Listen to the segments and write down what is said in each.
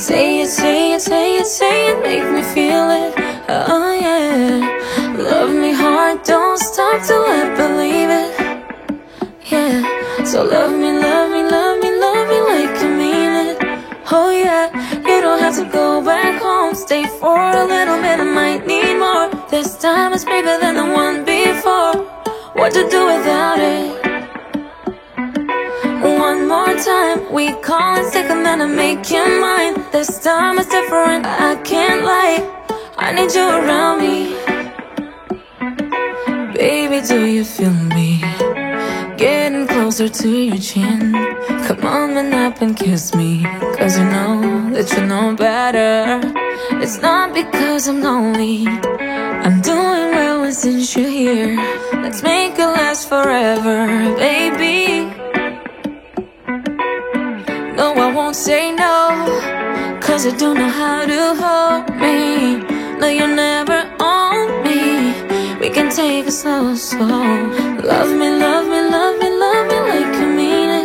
Say it, say it, say it, say it, make me feel it. Oh yeah. Love me hard, don't stop till I believe it. Yeah. So love me, love me, love me, love me like you mean it. Oh yeah. You don't have to go back home. Stay for a little bit, I might need more. This time is bigger than the one before. What to do without it? One more time, we call it sick and then I make you mine. This time it's different, I can't lie. I need you around me. Baby, do you feel me? Getting closer to your chin. Come on, man up and kiss me. Cause you know that you know better. It's not because I'm lonely, I'm doing well since you're here. Let's make it last forever, baby. No, I won't say no, cause you do know how to hold me. No, you're never on me. We can take it slow, slow. Love me, love me, love me, love me like you mean it.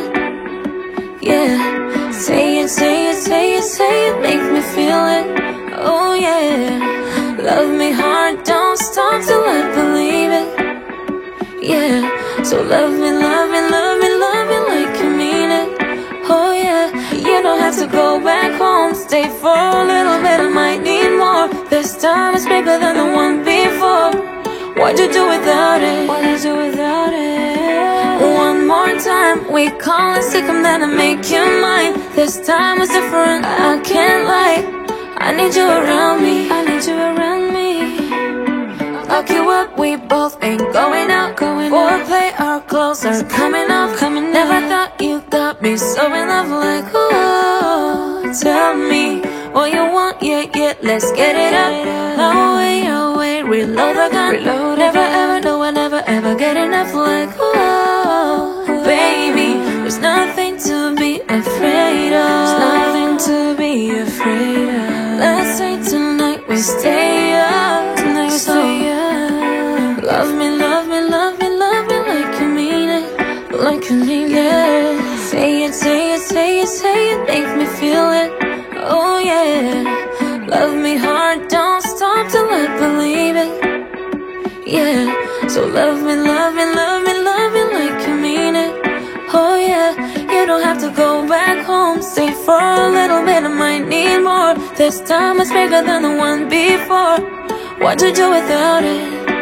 Yeah. Say it, say it, say it, say it, make me feel it. Oh yeah. Love me hard, don't stop till I believe it. Yeah. So love me, love me, love me, love me like you mean it. Oh yeah. You don't have to go back home. Stay for a little bit, I might need more. This time it's bigger than the one before. What'd you do without it? What'd you do without it? One more time, we call it sick and then I make you mine. This time it's different, I can't lie. I need you around me, I need you around me. Lock you up, we both ain't going out, foreplay, our clothes are coming off, Never thought you got me so in love like, oh. Tell me what you want, yeah, yeah, let's get it up. Away, reload the gun. Never ever, no, I never ever get enough like, oh. Baby, there's nothing to be afraid of. There's nothing to be afraid of. Let's say tonight we stay up. Tonight we stay up. Love me, love me, love me, love me like you mean it. Like you mean it. Say it, say it, say it, say it, make me feel it. Oh yeah. Love me hard, don't stop till I believe it. Yeah. So love me, love me, love me, love me like you mean it. Oh yeah. You don't have to go back home. Stay for a little bit, I might need more. This time it's bigger than the one before. What'd you do without it?